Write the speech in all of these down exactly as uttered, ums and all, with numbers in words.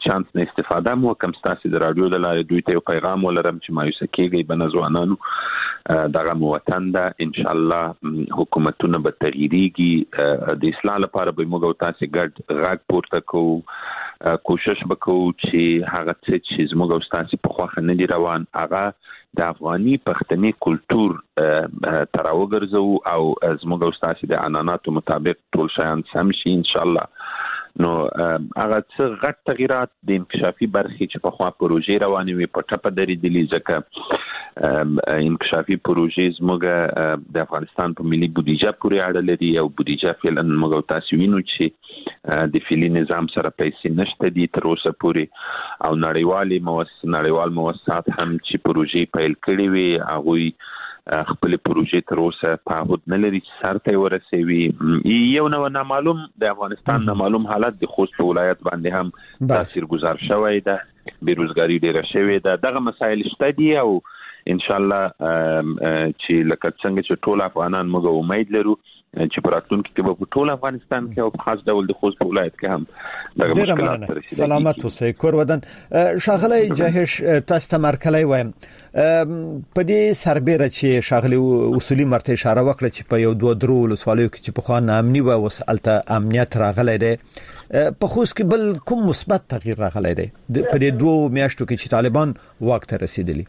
چانس نه استفاده مو کوم ستاسو د رادیو د لارې دوی ته پیغام ولرم چې مایوس کېږي بنځوانانو دغه وطن ده ان شاء الله حکومتونه به تغیریږي د اصلاح لپاره به موږ تاسو ګډ غږ پورته کوو کوشش وکړو چې هغه څه چې زموږ تاسو په خواخه نه دی روان هغه د افغاني پښتني کلچر تراوګرځو او زموږ تاسو د عنعناتو مطابق ټول شیان سم شي ان شاء الله نو هغه څه غټ تغیرات د انکشافي برخې چې په خوا پروژې روانې وي په ټپه درېدلې ځکه انکشافي پروژې زموږ د افغانستان په ملي بودیجه پورې اړه لري او بودیجه فعلا موږ تاسو وینو چې د فعلي نظام سره پیسې نشته دي تر اوسه پورې او نړیوالي مؤسسات نړیوال مؤسسات هم چې پروژې پیل کړې وي هغه خپل پروژې تر اوسه په هوت نه لري چې سر ته ورسوي یو نو نامعلوم د افغانستان نامعلوم حالت د خوست ولایت باندې هم تاثیر گذار شوی ده بیروزګاری ډیره شوی ده دغه مسایل شته دي او ان شاء الله چې لکه څنګه چې ټول افغانان موږ امید لرو چې پراتون کې په ټول افغانستان کې او خاص ډول د خوست ولایت کې هم دغه مشکلات رسیدي سلامت اوسئ کور ودان شاغلی جهش تاسو ته مرکلای وایم په دې سربېره چې شاغلی اصولي مرته اشاره وکړه چې په یو دوه درو ولسوالیو کې چې په خوا نامني و وسالته امنیت راغلی دی په خوست کې بل کوم مثبت تغییر راغلی دی په دې دوه میاشتو کې چې طالبان واک ته رسیدلی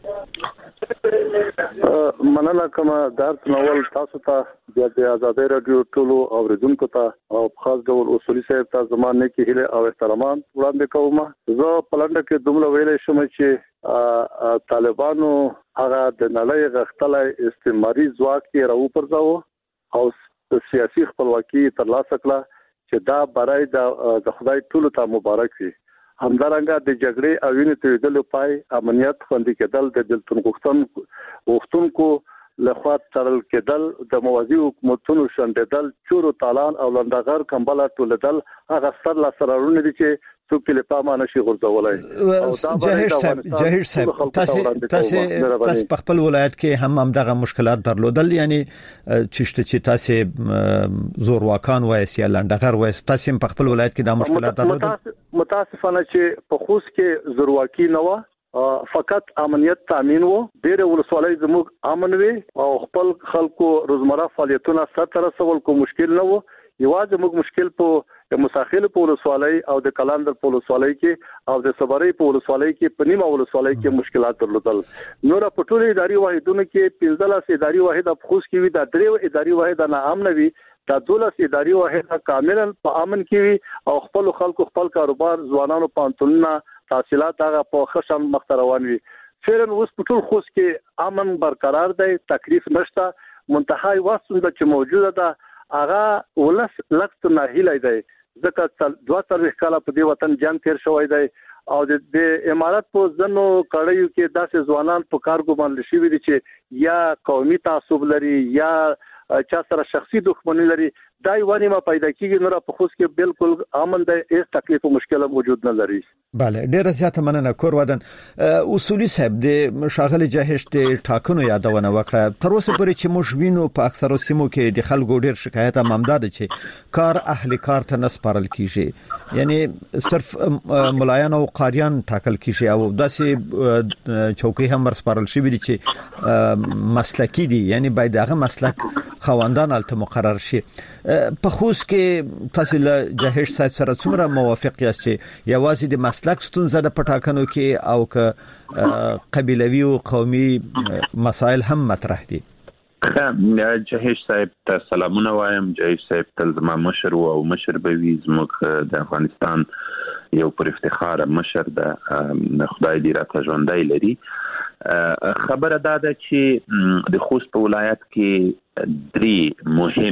مننه کوم درس نوول تاسو ته د آزادۍ رادیو ټولو اوریدونکو ته او خاص ډول اصولي صاحب ته زمانه کې هله او احترامات وړاندې کوم زه پلانډه کې دومره ویلې شم چې طالبانو هغه د نړۍ غختلې استعماري ځواک کې راو پرځاو او سیاسي خپلواکي ترلاسه کړه چې دا برای د خدای ټولو ته مبارک وي همدارنګه د جګړې او وینې تویدلو پای امنیت خوندي کېدل د دلتون غوښتن غوښتونکو لخوا ترل کېدل د موازی حکومتونو شندېدل چورو تالان او لندغر کمبل ټولدل هغه سر لا سرونه دي چې څوک له پامه نشي غورځولای او جهش صاحب جهش صاحب تاسو تاسو تاسو په خپل ولایت کې هم هم دغه مشکلات درلودل یعنی چې چې تاسو زور واکان وایي یا لندغر وایي تاسو په خپل ولایت کې دا مشکلات درلودل متاسفانه چې په خوست کې زور واکي نه و فقط امنیت تامین وو ډېر ولسوالۍ زموږ امن وي او خپل خلکو روزمره فعالیتونه سره رسول کو مشکل نه وو یوازې موږ مشکل په مساخیل په ولسوالۍ او د کلاندر په ولسوالۍ کې او د صبرې په ولسوالۍ کې په نیمه ولسوالۍ کې مشکلات درلودل نور په ټولو اداري واحدونو کې پنځلس اداري واحد په خوست کې وي دا درې اداري واحد نه امن وي دا دولس اداري واحد کاملا په امن کې وي او خپل خلکو خپل کاروبار ځوانانو پانتونونه تحصیلات هغه په خشن مخ روان وي فعلا اوس په ټول خوست کې امن برقرار دی تکلیف نشته منتهای واسطه چې موجوده ده هغه ولس لکه نه هیلای دی ځکه دوه تاریخ کاله په دې وطن جنگ تیر شوی دی او د امارات په ځنو کړیو کې داسې ځوانان په کارګو باندې شوی دي چې یا قومي تعصب لري یا چا سره شخصي دښمنی لري دای ونی ما پیدا کیږي نور په خوست کې بالکل امن دی هیڅ تکلیف او مشکل موجود نه لري bale ډیره زیاته مننه کور ودان اصولي صاحب د شاغلي جهش د ټاکنو یادونه وکړه تر اوسه پورې چې موږ وینو په اکثرو سیمو کې د خلکو ډیر شکایت ممداد چې کار اهل کار ته نسپارل کیږي یعنی صرف ملایان او قاریان ټاکل کیږي او داسې چوکۍ هم ورسپارل شي چې مسلکی دي یعنی باید هغه مسلک خواندان الته مقرر شي په خوست کې تاسو له جهش صاحب سره څومره موافق یاست چې یوازې د مسلک ستونزه د پټاکنو کې او که قبیلوي او قومي مسائل هم مطرح دي جهش صاحب ته سلامونه وایم جهش صاحب تل زما مشر او مشر به وي زموږ د افغانستان یو پر افتخار مشر د خدای دې راته ژوندۍ لري خبره دا ده چې د خوست په ولایت کې درې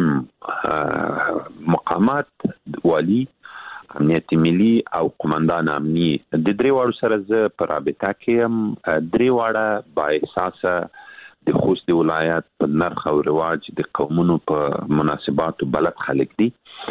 مهم مقامات والی امنیت ملي او قومندان امني د درې واړو سره زه په رابطه کې هم درې واړه با احساسه د خوست ولایت په نرخ او رواج د قومونو په مناسباتو بلد خلک دي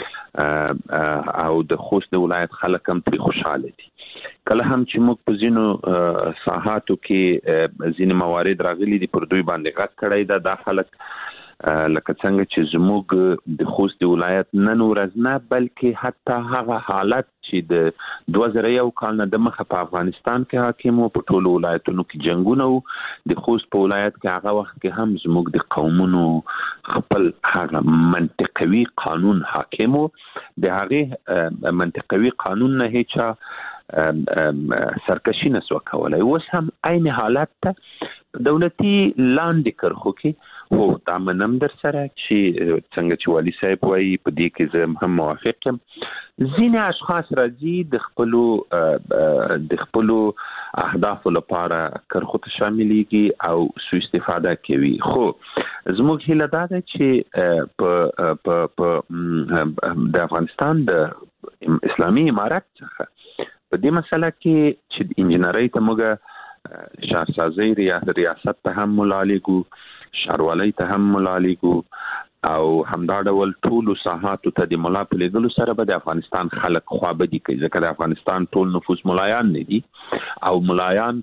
او د خوست ولایت خلک هم په خوشاله دي کله هم چې موږ په ځینو ساحاتو کې ځینې موارد راغلي دي پر دوی باندې غږ کړی دا د خلک لکه څنګه چې زموږ د خوست ولایت نن ورځ نه بلکې حتی هغه حالت چې د دوه زره یو کال نه د مخه په افغانستان کې حاکم او په ټولو ولایتونو کې جنگونه وو د خوست په ولایت کې هغه وخت کې هم زموږ د قومونو خپل هغه منطقوي قانون حاکم وو د هغه منطقوي قانون نه هیڅ سرکشي نسو کولای اوس هم عین حالت ته دولتي لاندې کرخو کې هو دا منم در سره چې څنګه چې والی صاحب وایي په دې کې زه هم موافق یم ځینې اشخاص راځي د خپلو د خپلو اهدافو لپاره کرخو ته شاملېږي او سوء استفاده کوي خو زموږ هیله دا ده چې په په د افغانستان د اسلامي امارت څخه په دې مسله کې چې انجنیري ته موږ شهرسازي ریاست ته هم ملالیګو شاروالۍ ته هم ملالیګو او همدا ډول ټولو ساحاتو ته د ملا په لیدلو سره به د افغانستان خلک خوابدي کوي ځکه د افغانستان ټول نفوس ملایان نه دي او ملایان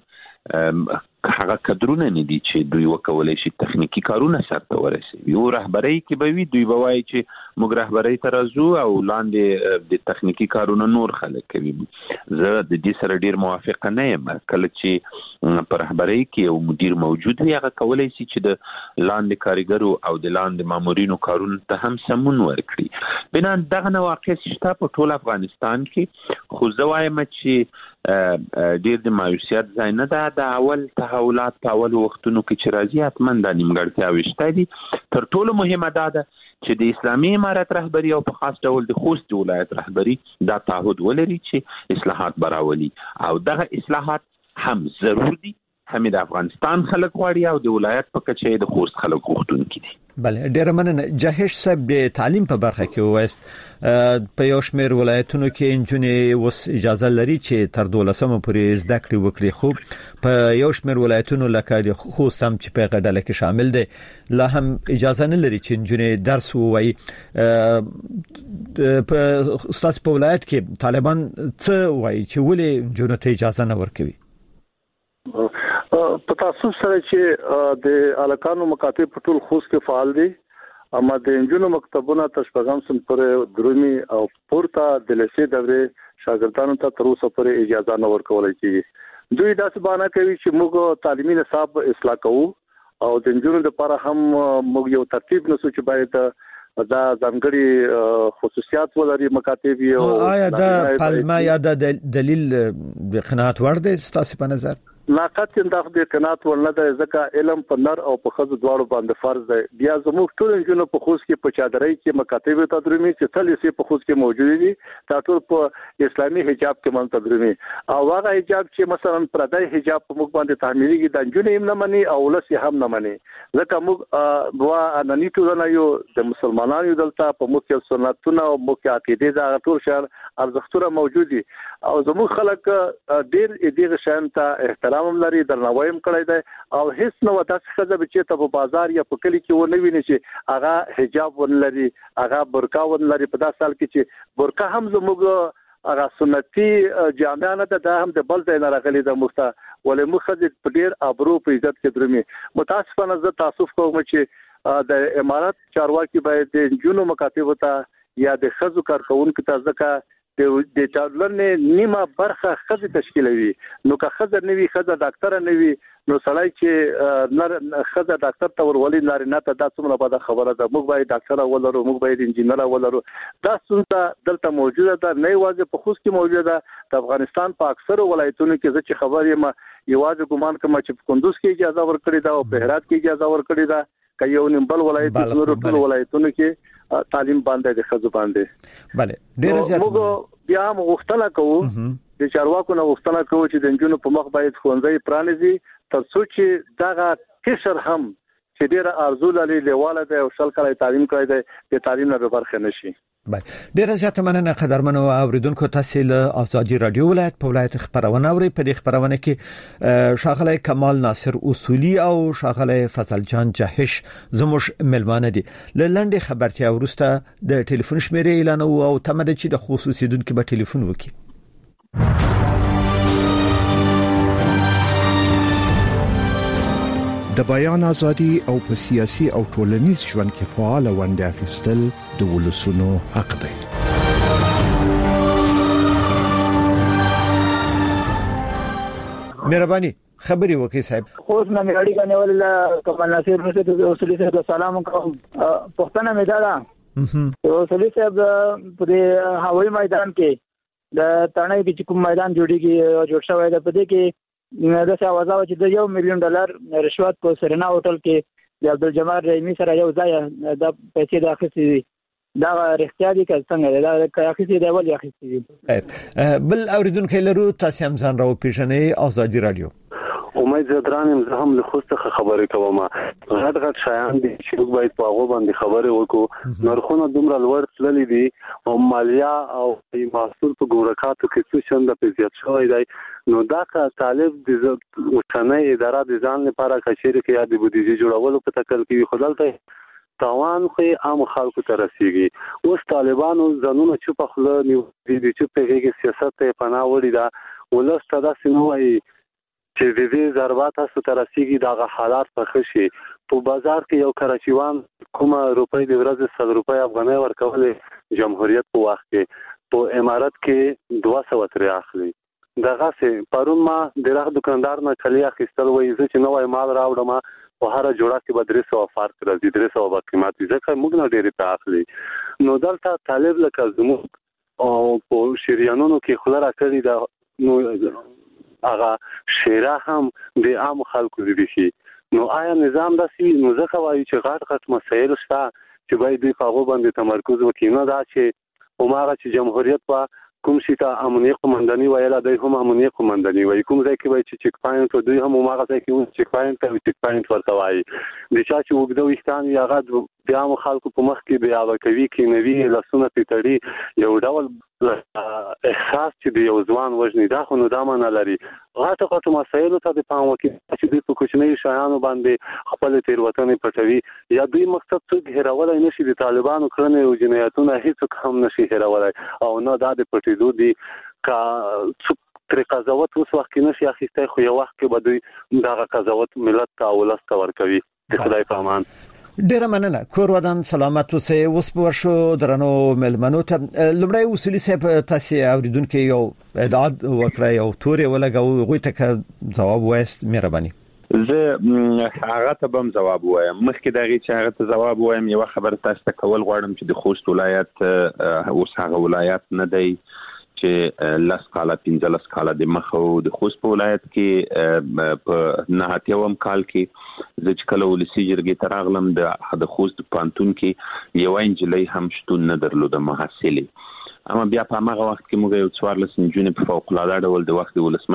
هغه کډرونه نه دي چې دوی وکولای شي تخنیکی کارونه سرته ورسوي یو رهبري کې به وي دوی به وایي چې موږ رهبري ته راځو او لاندې د تخنیکی کارونه نور خلک کوي زه د دې سره ډیر موافق نه یم کله چې په رهبري کې یو مدیر موجود وي هغه کولای شي چې د لاندې کارګرو او د لاندې مامورینو کارونه ته هم سمون ورکړي بنا دغه واقع شته په ټول افغانستان کې خو زه وایم چې ډیر د مایوسیت ځای نه ده د اول تحولات په اول وختونو کې چې راځي حتما د نیمګړتیاوې شته دي تر ټولو مهمه دا ده چې د اسلامي امارت رهبری او په خاص ډول د خوست ولایت رهبری دا تعهد ولري چې اصلاحات براولي او دغه اصلاحات هم ضرور دي هم د افغانستان خلک غواړي او د ولایت په کچه د خوست خلک غوښتونکي دي بله ډیر مننه جهش صاحب د تعلیم په برخه کې وایست په یو شمېر ولایتونو کې انجونې وس اجازه لري چې تر دولسمه پورې زده کړې وکړي خو په یو شمېر ولایتونو لکه د خوست هم چې په غډله کې شامل دي لا هم اجازه نه لري چې انجونې درس ووایي په استاد په ولایت کې طالبان څه وایي چې ولې انجونې ته اجازه نه ورکوي په تاسو سره چې د الکانو مکاتب په ټول خوست کې فعال دي اما د انجونو مکتبونه تشبغم سم پر درومي او پورته د لسی دورې شاګردانو ته تر اوسه پورې اجازه نه ورکول کیږي دوی داسې باندې کوي چې موږ تعلیمي نصاب اصلاح کوو او د انجونو لپاره هم موږ یو ترتیب نسو چې باید دا ځانګړي خصوصیات ولري مکاتب یو آیا دا پلمه یا د دلیل د قناعت ور دي ستاسو په نظر ناقص انداخ د قناعت ورنه ده ځکه علم په نر او په خزو دواړو باندې فرض دی بیا زموږ ټول انجونو په خوست کې په چادرۍ کې مکاتب تدریمي چې تل یې په خوست کې موجود دي دا ټول په اسلامي حجاب کې من تدریمي او هغه حجاب چې مثلا پردای حجاب په موږ باندې تعمیري د انجونو هم نه مني او لسی هم نه مني ځکه موږ دوا انني ټول یو د مسلمانانو دلته په موږ سنتونه او موږ عقیده دا ټول شهر ارزښتونه موجود دي او زموږ خلک ډیر دې شان ته احترام هم لري درناوی هم کړی دی او هیڅ نو تاسو خزه چې ته په بازار یا په کلی کې ونه ویني چې هغه حجاب ون لري هغه برقا ون لري په داسې حال کې چې برقا هم زموږ هغه سنتي جامع نه ده هم د بل ځای نه راغلي د مخته ولې مخه په ډیر ابرو په عزت کې درمي متاسفانه زه تاسف کوم چې د امارات چارواکي باید د جنو مکاتب ته یا د خزو کارکونکو ته ځکه د چارلنه نیمه برخه خزه تشکیلوي نو که خزه نوي خزه ډاکټر نوي نو سړی چې نر خزه ډاکټر ته ورولي نارینه ته د څومره بده خبره ده موږ باید ډاکټر ولرو موږ باید انجینر ولرو دا څنګه دلته موجوده ده نه واځي په خوست کې موجوده ده د افغانستان په اکثر ولایتونو کې چې خبر یم یوازې ګمان کوم چې په کندوز کې اجازه ورکړي ده او په هرات کې اجازه ورکړي ده که یو نیمبل ولایت نور ټول ولایتونو کې تعلیم باندې د خزو باندې bale ډیر زیات موږ بیا مغختنه کوو د چارواکو نه غوښتنه کوو چې د انجونو په مخ باید خوندې پرانیزي تر څو چې دغه کشر هم چې ډیر ارزو لري لیواله د شل کال تعلیم کړی دی د تعلیم نه برخه نشي bale ډیر زیات مننه قدرمنو اوریدونکو تاسو له ازادي رادیو ولایت په ولایت خبرونه اوري په دې خبرونه کې شاغله کمال ناصر اصولي او شاغله فضل جان جهش زموږ ملمانه دي لنډه خبرتیا ورسته د ټلیفون شمیرې اعلان او تمد چې د خصوصي دونکو په ټلیفون وکړي د بیان ازادي او په سیاسي او ټولنیز ژوند کې فعال ونډه اخیستل د ولسونو حق دی. مهرباني خبري وکي صاحب. خو نه مې اړیکه نیول کمال ناصر نو ته اصولي صاحب سلام کوم. پښتنه مې دا ده اصولي صاحب په هوایي میدان کې د تڼۍ کې کوم میدان جوړیږي جوړ شوی دی، په دې کې د څه आवाज چې د یو میلیون ډالر رشوت په سرینا هوټل کې د عبدالجمال رحیمی سره یو ځای د پیسې د اخیستې دا رښتیا دي که څنګه دا اخیستې دی ولې اخیستې دي؟ بل اوریدونکو لرو تاسو هم ځان راو پیژنې ازادي رادیو. امید زدران زه هم له خوسته خبرې کوم. غټ غټ شایان دي چې باید په هغه باندې خبرې وکړو. نرخونه دومره لوړ تللي دي او مالیه او محصول په ګورکاتو کې څه شنده په زیات شوی دی. نو دا که طالب د اوسنۍ اداره د ځان لپاره کچېرې کې یا د بودیجې جوړولو په تکل کې خدالته تاوان خو عام خلکو ته رسیږي. اوس طالبانو ځانونه چوپ خله نیولي دي چې په هغه سیاست ته پناه وړي دا ولست داسې نه وایي چې د دې ضربات تاسو ته رسیږي دا حالات په خشي. په بازار کې یو کراچیوان کومه روپۍ د ورځې سل روپۍ افغانۍ ورکولې جمهوریت په وخت کې په امارات کې دوه سوه ترې اخلي. دغه سه پرون ما د راغ دکاندار نه کلی اخیستل وایي چې نوې مال راوړم په هر جوړه کې به درې سوه فرق راځي، درې سوه به قیمت وي ځکه موږ نه ډېرې په اخلي. نو دلته طالب لکه زموږ او په شریانونو کې خله راکړي دا نو هغه شیره هم د عام خلکو دي شي. نو آیا نظام داسې نو ځکه وایي چې غټ غټ مسایل شته چې باید دوی په هغو باندې تمرکز وکړي، نه دا چې هماغه چې جمهوریت په کوم شي ته امنیه قومنداني ویله دی هم امنیه قومنداني وایي، کوم ځای کې وایي چې چک پاینټ دوی هم هماغه ځای کې چک پاینټ کوي چک پاینټ ورته وایي. د چا چې اوږده ویښتان وي هغه د عامو خلکو په مخ کې بیاوه کوي کینوي لاسونه پرې تړي یو ډول احساس چې د یو ځوان وژني. دا خو نو دا معنی لري غټو غټو مسایلو ته د پام وکړي چې دوی په کوچنیو شیانو باندې خپلې تېروتنې پټوي یا دوی مقصد څوک هېرولی نه شي. د طالبانو کړنې او جنایتونه هېڅوک هم نه شي هېرولی او نه دا د پټېدو دي. که څوک ترې قضاوت اوس وخت کې نه شي اخیستی خو یو وخت کې به دوی دغه قضاوت ملت ته او ولس ته ورکوي. د خدای په امان. ډیره مننه. کور ودان سلامت اوسئ. اوس په ورشو درنو ملمنو ته لمړی اصولي صاحب تاسو اوریدونکو یو ادعا وکړه یو تورې ولګو غوي ته جواب وایست مهرباني. زه هغه ته بم جواب وایم. مخکې دغه چې هغه ته جواب وایم یو خبر تاسو ته کول غواړم چې د خوست ولایت اوس هغه ولایت نه دی چې لاس کاله پنځه لاس کاله د مخ او د خوست په ولایت کې په نهاتیوم کال کې د چکل ولسی جرګې تراغلم د د خوست پانتون کې یو انجلۍ هم شتون نه درلود محصلې. اما بیا په هغه وخت کې موږ یو څوارلس نجونې په فوق العاده ډول د وخت ولسمشر